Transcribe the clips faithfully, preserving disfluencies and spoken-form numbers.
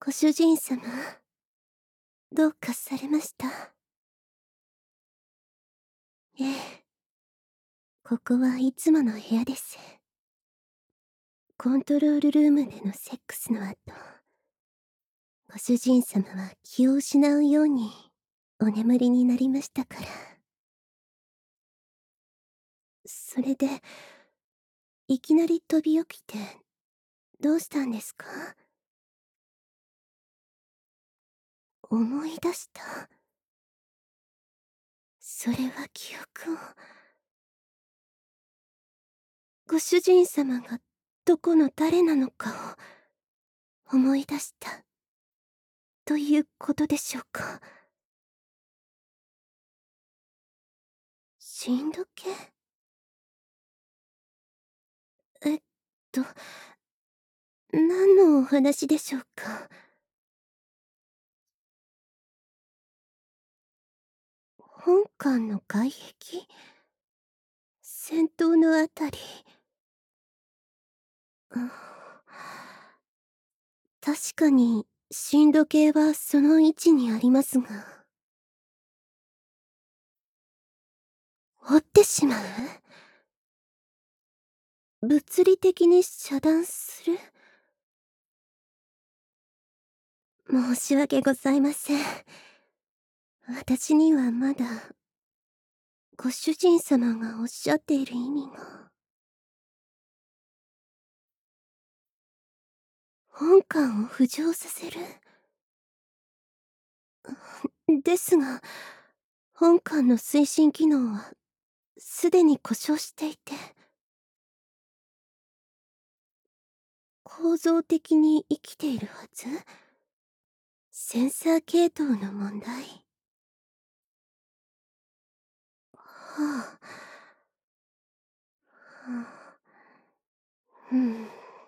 ご主人様、どうかされました？ええ、ここはいつもの部屋です。コントロールルームでのセックスの後、ご主人様は気を失うようにお眠りになりましたから。それで、いきなり飛び起きて、どうしたんですか？思い出した？それは記憶を。ご主人様がどこの誰なのかを思い出した、ということでしょうか。死んどけ？えっと、何のお話でしょうか。本館の外壁？先頭のあたり。うん、確かに、震度計はその位置にありますが。折ってしまう？物理的に遮断する？申し訳ございません。私にはまだ、ご主人様がおっしゃっている意味が。本館を浮上させる？ですが、本館の推進機能は、すでに故障していて。構造的に生きているはず？センサー系統の問題。はあ。はあ。うん。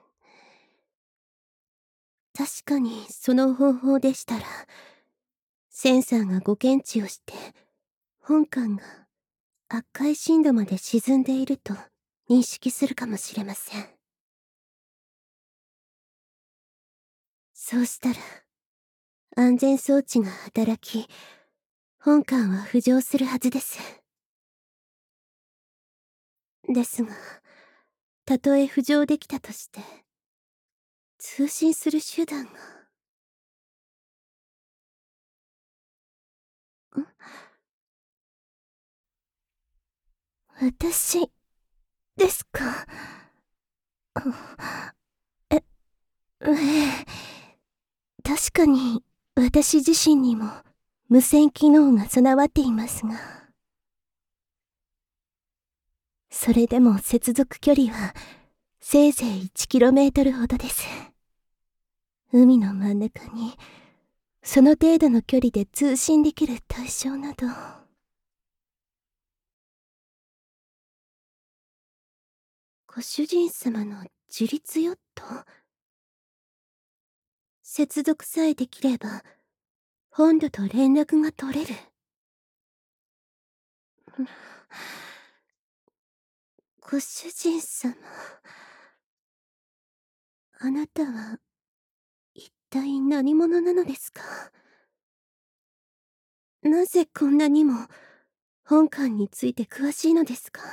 確かにその方法でしたら、センサーがご検知をして、本艦が赤い深度まで沈んでいると認識するかもしれません。そうしたら、安全装置が働き、本艦は浮上するはずです。ですが、たとえ浮上できたとして、通信する手段が。ん？私、ですか？え、ええ。確かに、私自身にも、無線機能が備わっていますが。それでも接続距離は、せいぜい いちキロメートル ほどです。海の真ん中に、その程度の距離で通信できる対象など。ご主人様の自立ヨット？接続さえできれば、本土と連絡が取れる。ご主人様。あなたは、一体何者なのですか？なぜこんなにも、本館について詳しいのですか？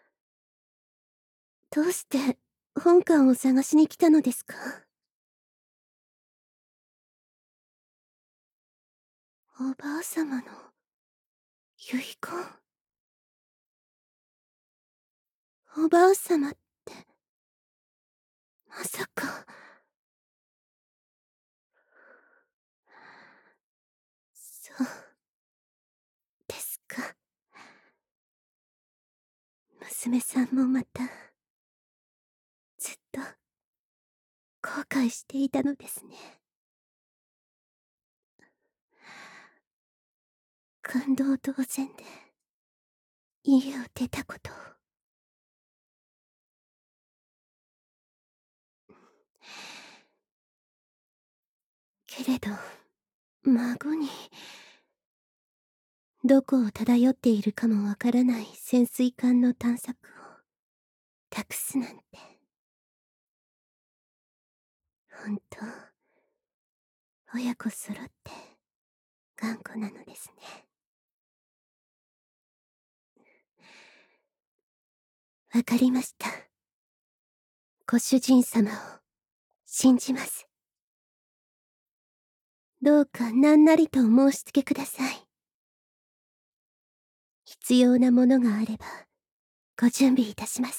どうして、本館を探しに来たのですか？おばあさまの、遺言？おばあさまって、まさか。そうですか。娘さんもまた、ずっと、後悔していたのですね。感動同然で、家を出たことを。けれど、孫に、どこを漂っているかもわからない潜水艦の探索を、託すなんて。本当、 親子揃って頑固なのですね。わかりました。ご主人様を信じます。どうか何なりとお申し付けください。必要なものがあればご準備いたします。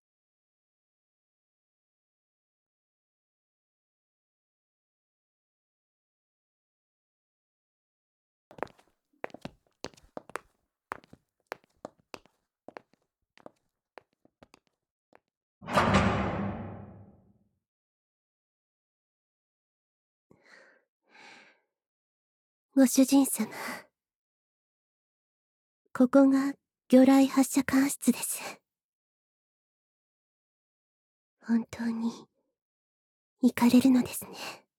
ご主人様、ここが魚雷発射管室です。本当に行かれるのですね。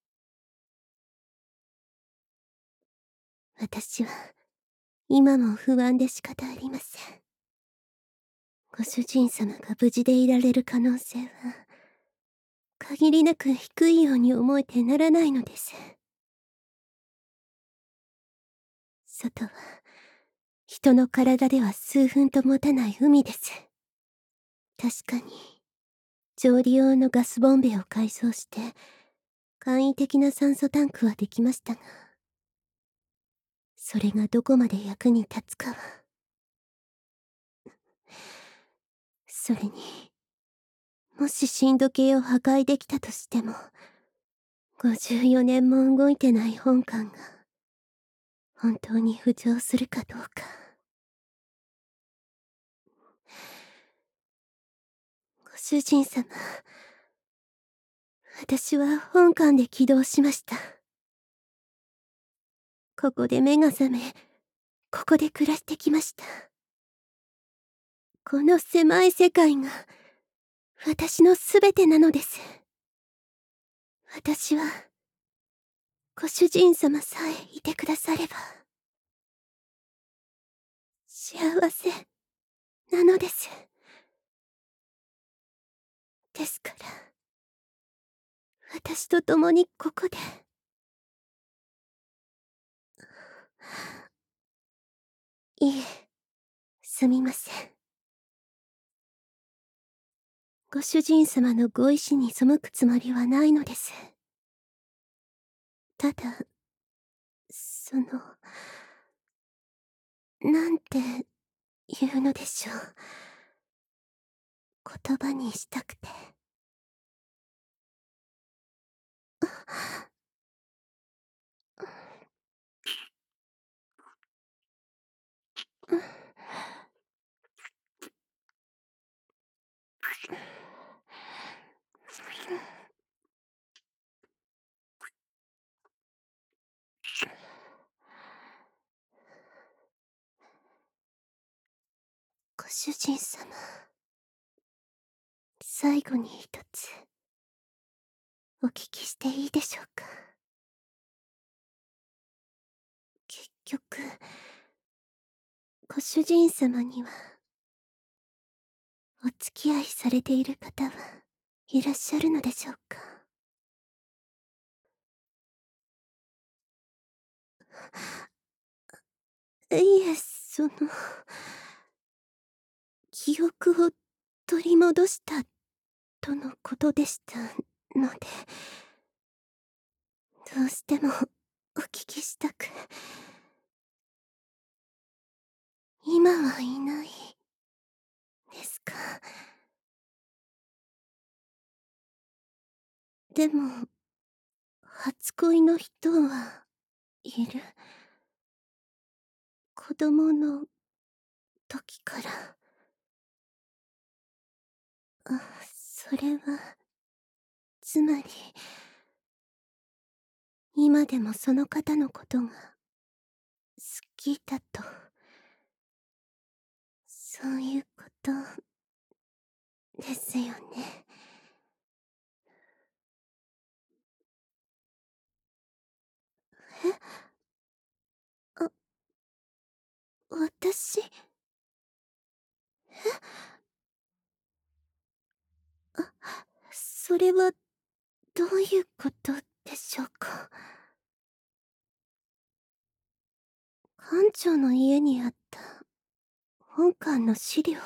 私は今も不安で仕方ありません。ご主人様が無事でいられる可能性は限りなく低いように思えてならないのです。外は人の体では数分と持たない海です。確かに調理用のガスボンベを改装して簡易的な酸素タンクはできましたが、それがどこまで役に立つかは。それにもし震度計を破壊できたとしてもごじゅうよねんも動いてない本艦が本当に浮上するかどうか。ご主人様、私は本艦で起動しました。ここで目が覚め、ここで暮らしてきました。この狭い世界が私のすべてなのです。私はご主人様さえいてくだされば幸せなのです。ですから私と共にここで。いえ、すみません。ご主人様のご意志に背くつもりはないのです。ただ、その、なんて言うのでしょう。言葉にしたくて。ご主人様、最後に一つお聞きしていいでしょうか。結局ご主人様にはお付き合いされている方はいらっしゃるのでしょうか。いえ、その記憶を取り戻したとのことでしたので、どうしてもお聞きしたく。今はいないですか。でも初恋の人はいる。子供の時から。あ、それはつまり今でもその方のことが好きだと、そういうことですよね。え、あ、私、え、あ、それはどういうことでしょうか。 館長の家にあった本館の資料。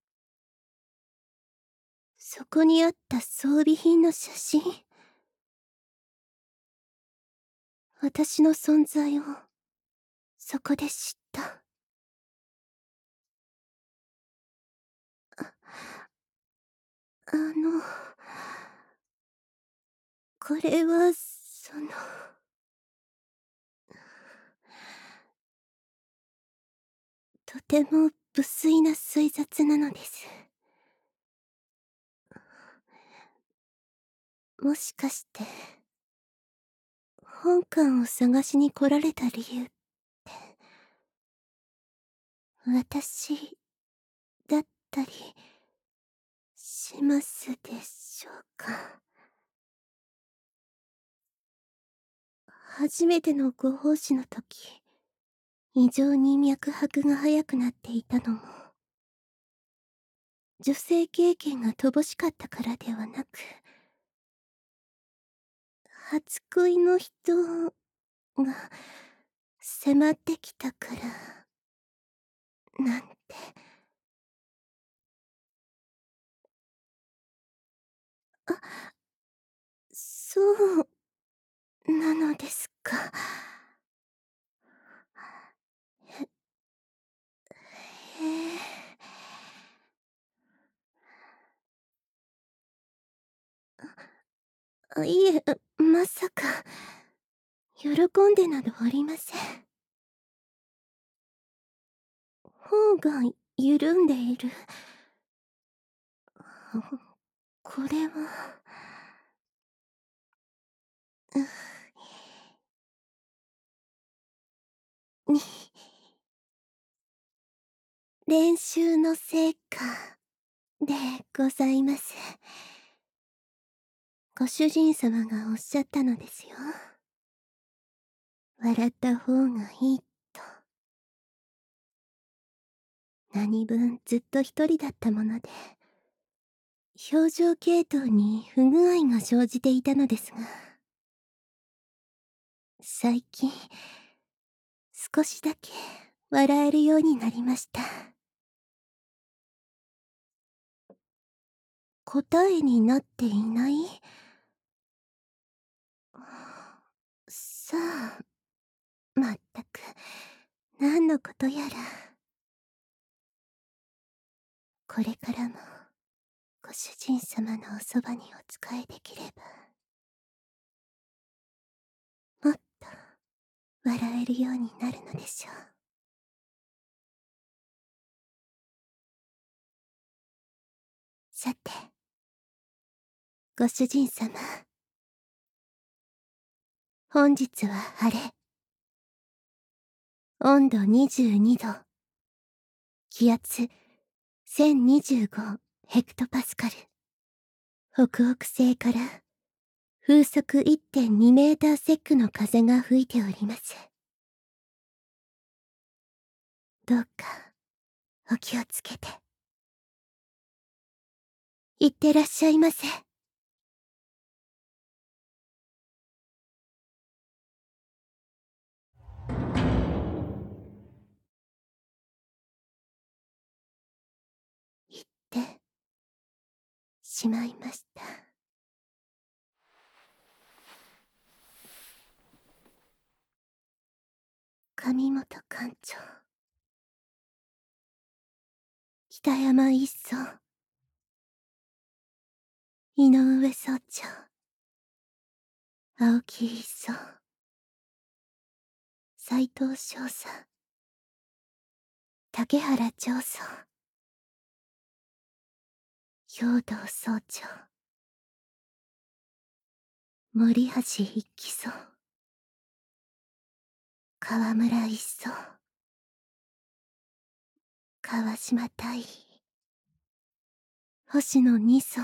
そこにあった装備品の写真。私の存在をそこで知った。あ、あの、これはそのとても無粋な推察なのです。もしかして本館を探しに来られた理由って私だったりしますでしょうか。初めてのご奉仕の時、異常に脈拍が速くなっていたのも女性経験が乏しかったからではなく、初恋の人が迫ってきたからなんて。あ、そうなのですか。へ、へえ。あ、あ、いえ、まさか喜んでなどおりません。頬が緩んでいる。これはうに練習の成果でございます。ご主人様がおっしゃったのですよ。笑った方がいいと。何分ずっと一人だったもので、表情系統に不具合が生じていたのですが、最近少しだけ笑えるようになりました。答えになっていない？さあ、まったく何のことやら。これからもご主人様のおそばにお仕えできれば、もっと笑えるようになるのでしょう。さて、ご主人様、本日は晴れ、温度にじゅうにど、気圧せんにじゅうごヘクトパスカル、北北西から風速 いってんに メーターセックの風が吹いております。どうかお気をつけて。いってらっしゃいませ。言ってしまいました。上本館長、北山一曹、井上総長、青木一曹、斉藤少佐、竹原長曹、兵藤総長、森橋一騎曹、河村一曹、川島大尉、星野二曹、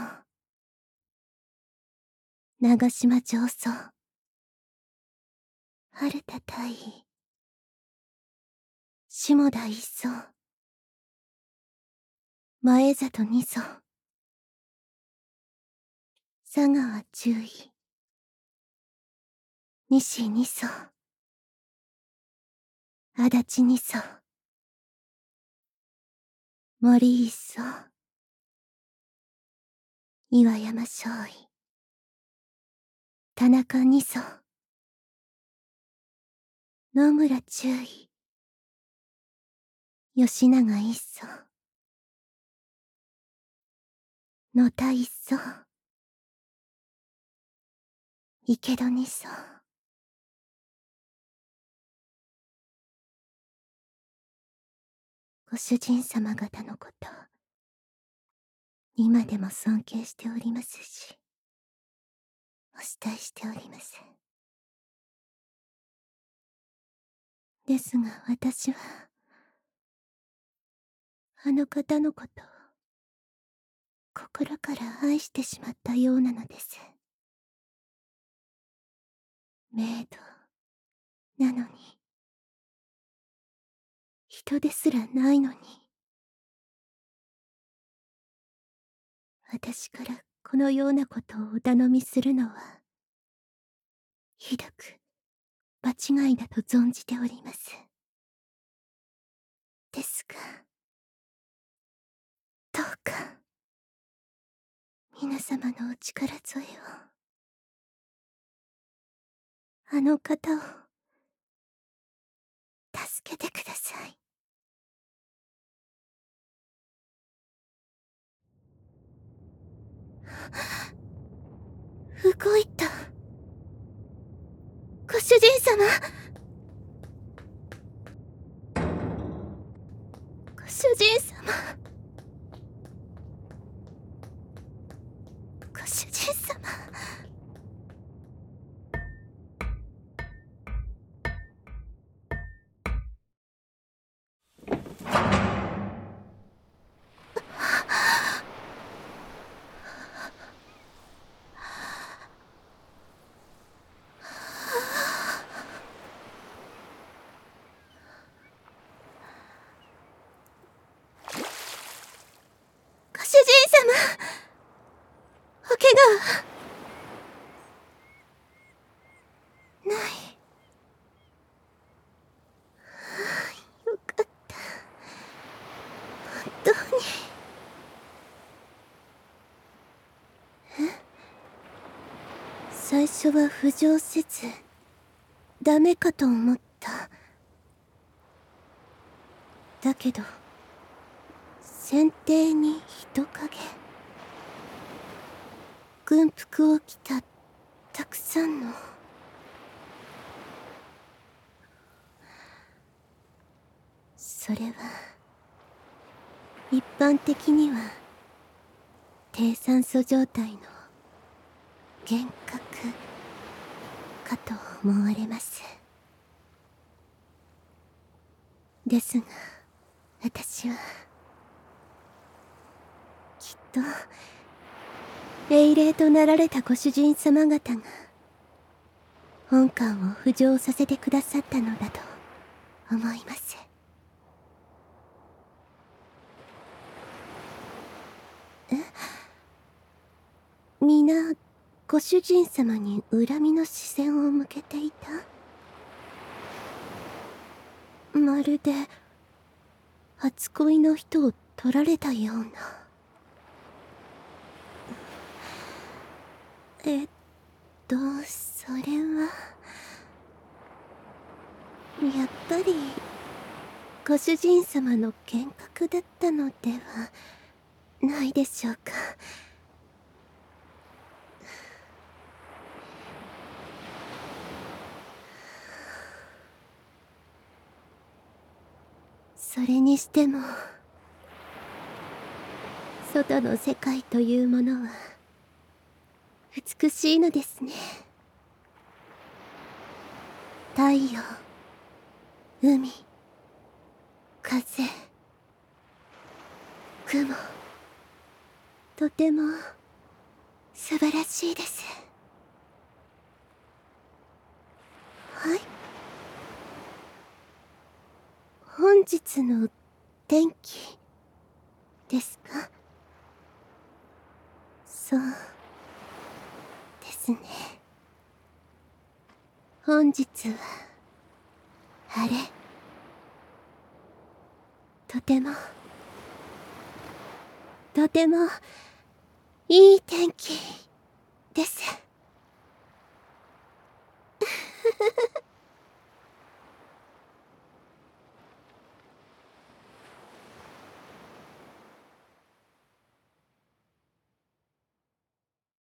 長島上曹、春田大尉、下田一曹、前里二曹、佐川中尉、西二曹、 足立二曹、森磯、岩山少尉、田中二曹、野村中尉、吉永一曹、野田一曹、池戸二曹。ご主人様方のこと、今でも尊敬しておりますし、お慕いしております。ですが私は、あの方のことを、心から愛してしまったようなのです。メイド、なのに、人ですらないのに、私からこのようなことをお頼みするのは、ひどく場違いだと存じております。ですが、どうか、皆様のお力添えを、あの方を、助けてください。動いた。ご主人様。ご主人様。ご主人様。ご主人様。お怪我はない。よかった。本当に。え？最初は浮上せず、ダメかと思った。だけど、船底に人影。軍服を着たたくさんの。それは一般的には低酸素状態の幻覚かと思われます。ですが私はきっと霊霊となられたご主人様方が本館を浮上させてくださったのだと思います。え？皆ご主人様に恨みの視線を向けていた？まるで初恋の人を取られたような。えっとそれはやっぱりご主人様の幻覚だったのではないでしょうか。それにしても外の世界というものは美しいのですね。太陽、海、風、雲、とても素晴らしいです。はい。本日の天気ですか？そうですね。本日は晴れ。 とてもとてもいい天気。